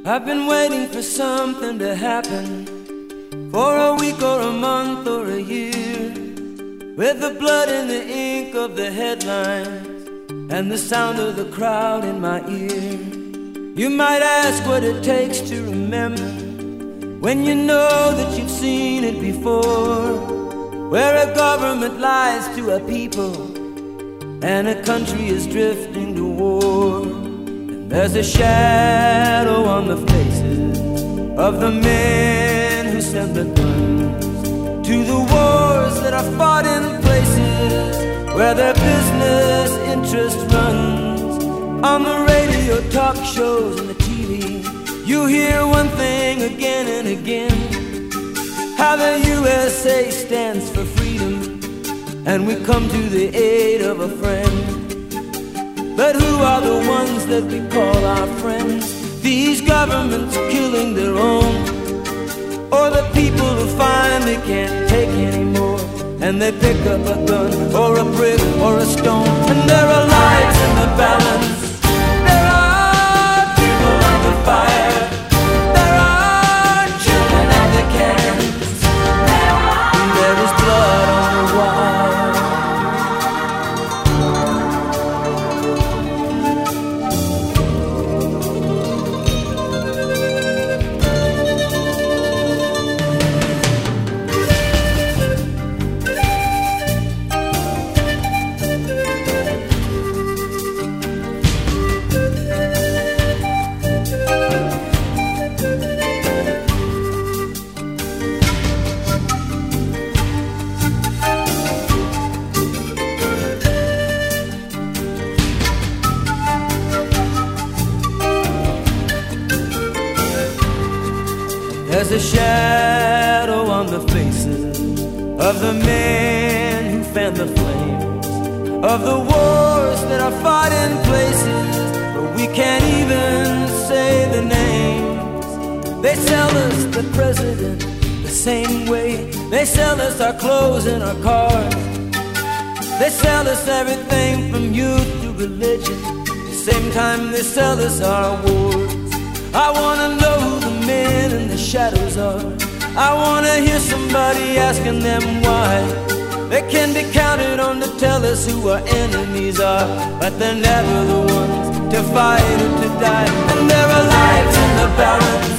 I've been waiting for something to happen, for a week or a month or a year, with the blood and the ink of the headlines and the sound of the crowd in my ear. You might ask what it takes to remember, when you know that you've seen it before, where a government lies to a people and a country is drifting to war. And there's a shadow on the faces of the men who sent the guns to the wars that are fought in places where their business interest runs. On the radio, talk shows, and the TV, you hear one thing again and again, how the USA stands for freedom, and we come to the aid of a friend. But who are the ones that we call our friends? These governments killing their own, or the people who finally can't take anymore, and they pick up a gun or a brick or a stone, and there are lives in the balance. There are people under fire. There are children at the cannons. And there is blood on the wire. There's a shadow on the faces of the men who fan the flames of the wars that are fought in places where we can't even say the names. They sell us the president the same way they sell us our clothes and our cars. They sell us everything from youth to religion, the same time they sell us our wars. I wanna know who the men in the shadows are. I wanna hear somebody asking them why. They can be counted on to tell us who our enemies are, but they're never the ones to fight or to die. And there are lives in the balance.